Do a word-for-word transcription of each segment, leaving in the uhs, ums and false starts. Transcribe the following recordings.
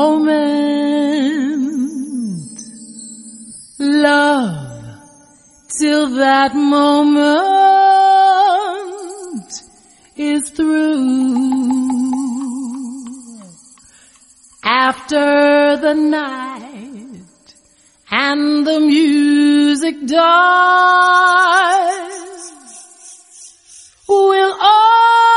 moment, love till that moment is through. After the night and the music dies, we'll all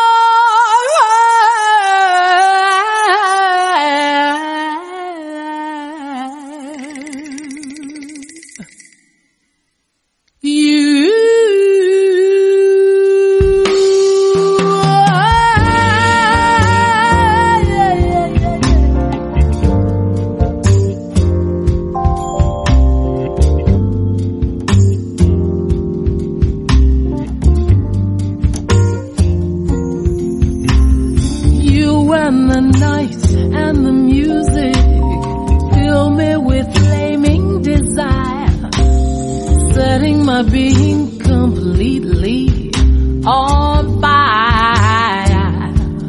and the night and the music fill me with flaming desire, setting my being completely on fire.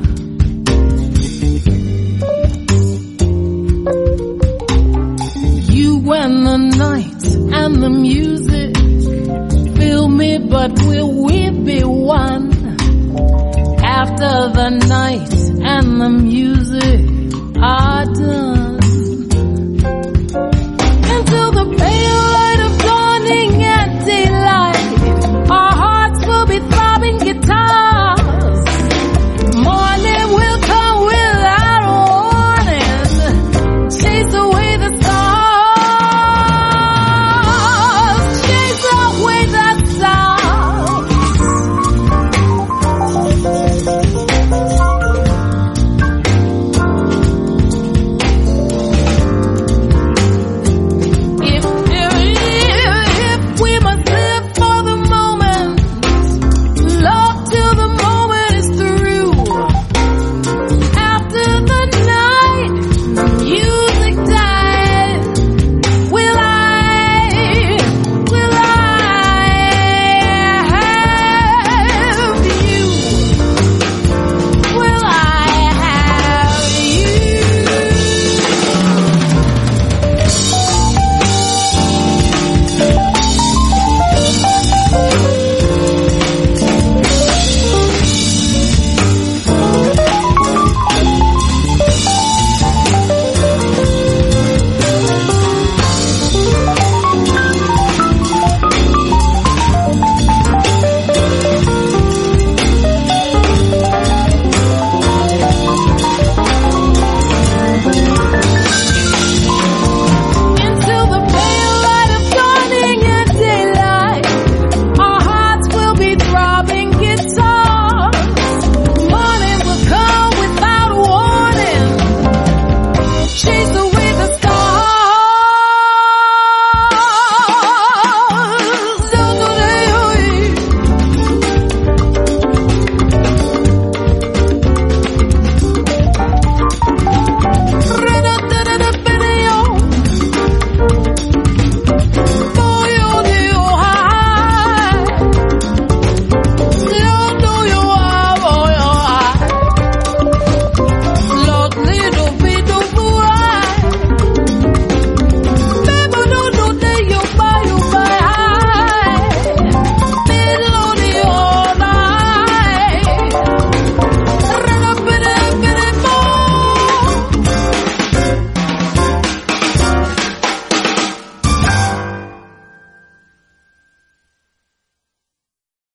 You and the night and the music fill me, but will we be one? After the night and the music are done,